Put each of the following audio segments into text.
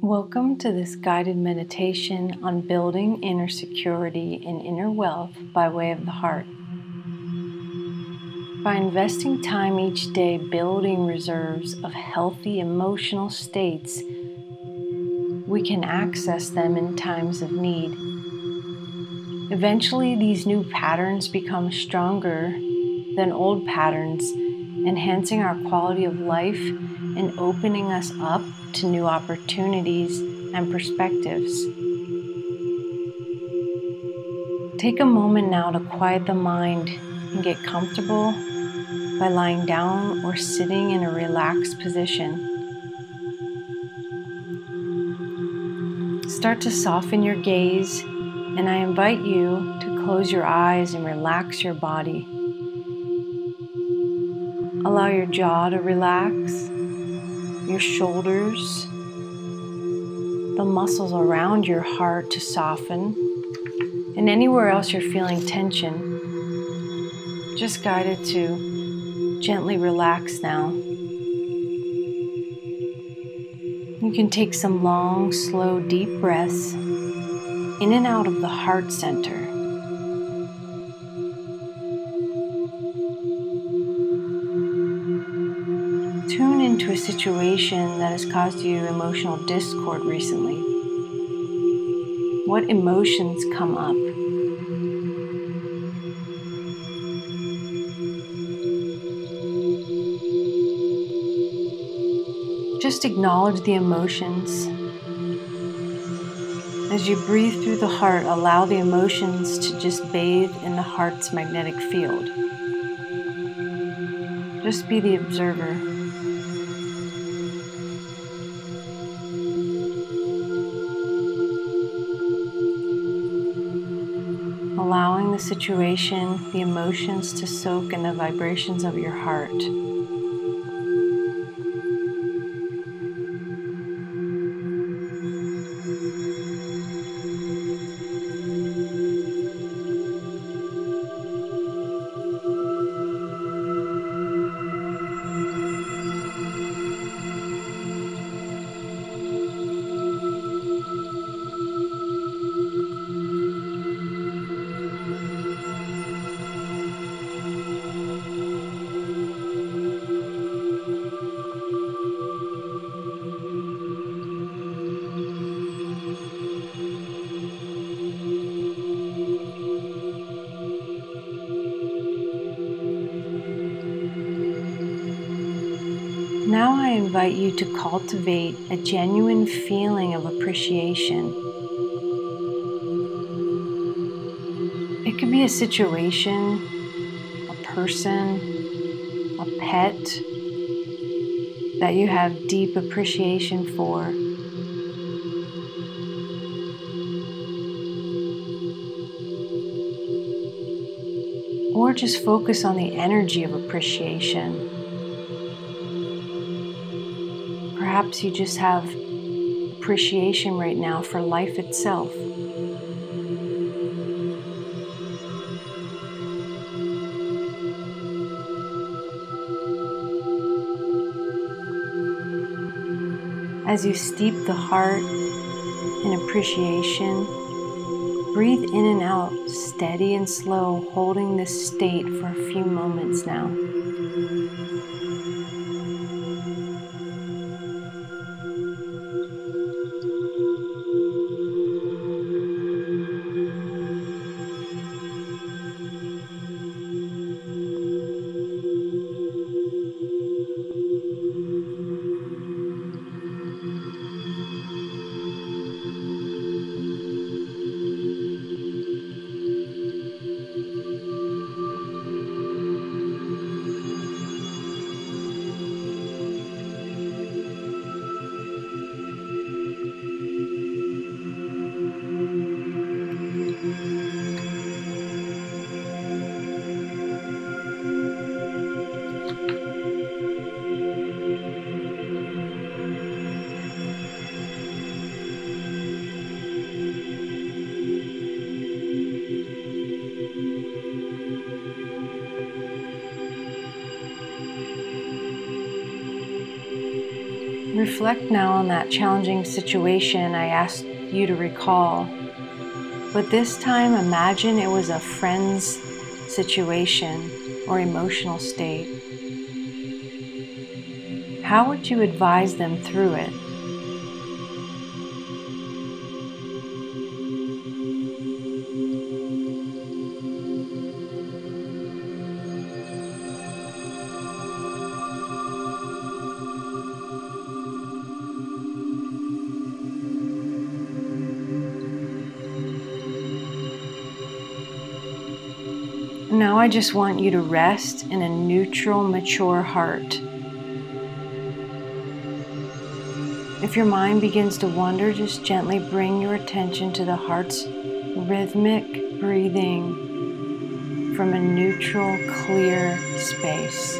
Welcome to this guided meditation on building inner security and inner wealth by way of the heart. By investing time each day building reserves of healthy emotional states, we can access them in times of need. Eventually, these new patterns become stronger than old patterns, enhancing our quality of life and opening us up to new opportunities and perspectives. Take a moment now to quiet the mind and get comfortable by lying down or sitting in a relaxed position. Start to soften your gaze, and I invite you to close your eyes and relax your body. Allow your jaw to relax, your shoulders, the muscles around your heart to soften, and anywhere else you're feeling tension, just guide it to gently relax now. You can take some long, slow, deep breaths in and out of the heart center. Tune into a situation that has caused you emotional discord recently. What emotions come up? Just acknowledge the emotions. As you breathe through the heart, allow the emotions to just bathe in the heart's magnetic field. Just be the observer. Allowing the situation, the emotions to soak in the vibrations of your heart. Now I invite you to cultivate a genuine feeling of appreciation. It could be a situation, a person, a pet that you have deep appreciation for. Or just focus on the energy of appreciation. Perhaps you just have appreciation right now for life itself. As you steep the heart in appreciation, breathe in and out, steady and slow, holding this state for a few moments now. reflect now on that challenging situation I asked you to recall. But this time, imagine it was a friend's situation or emotional state. How would you advise them through it? Now I just want you to rest in a neutral, mature heart. If your mind begins to wander, just gently bring your attention to the heart's rhythmic breathing from a neutral, clear space.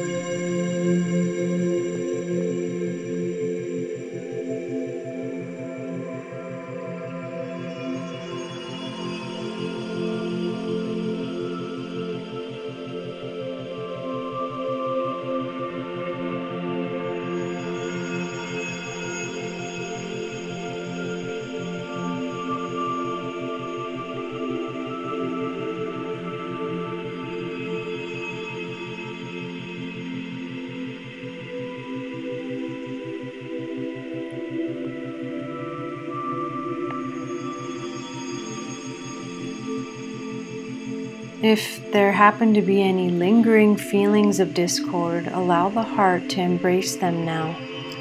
If there happen to be any lingering feelings of discord, allow the heart to embrace them now.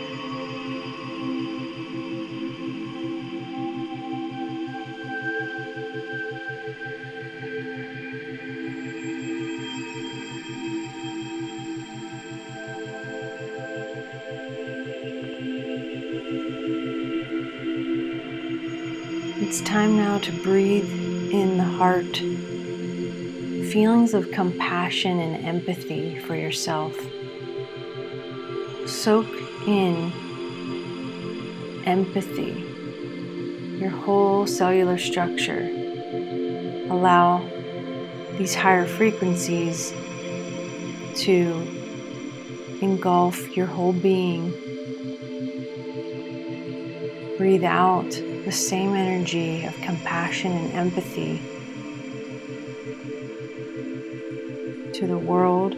It's time now to breathe in the heart feelings of compassion and empathy for yourself. Soak in empathy, your whole cellular structure. Allow these higher frequencies to engulf your whole being. Breathe out the same energy of compassion and empathy to the world,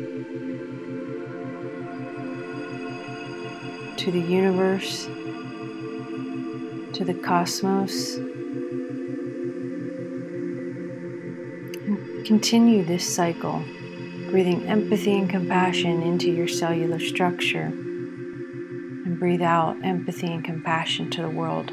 to the universe, to the cosmos. And continue this cycle, breathing empathy and compassion into your cellular structure, and breathe out empathy and compassion to the world.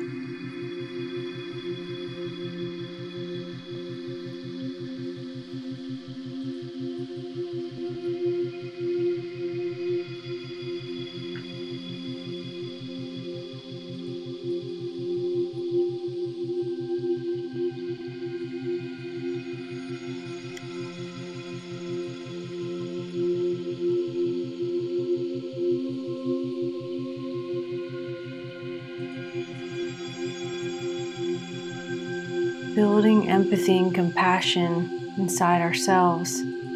Building empathy and compassion inside ourselves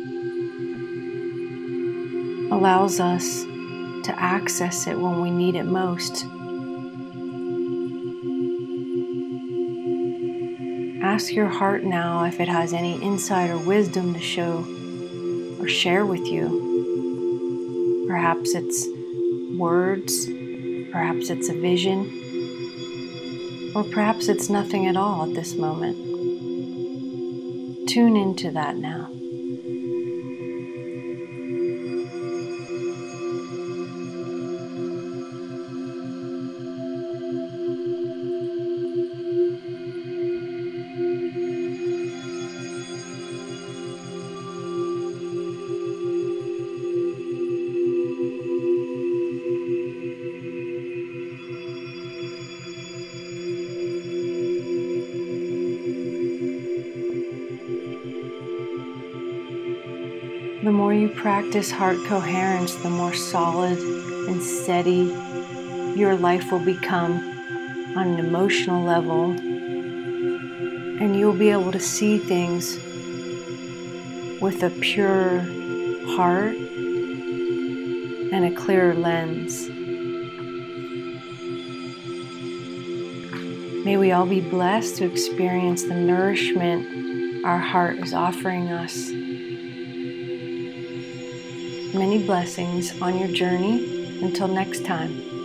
allows us to access it when we need it most. Ask your heart now if it has any insight or wisdom to show or share with you. Perhaps it's words, perhaps it's a vision, or perhaps it's nothing at all at this moment. Tune into that now. The more you practice heart coherence, the more solid and steady your life will become on an emotional level, and you'll be able to see things with a pure heart and a clearer lens. May we all be blessed to experience the nourishment our heart is offering us. Many blessings on your journey. Until next time.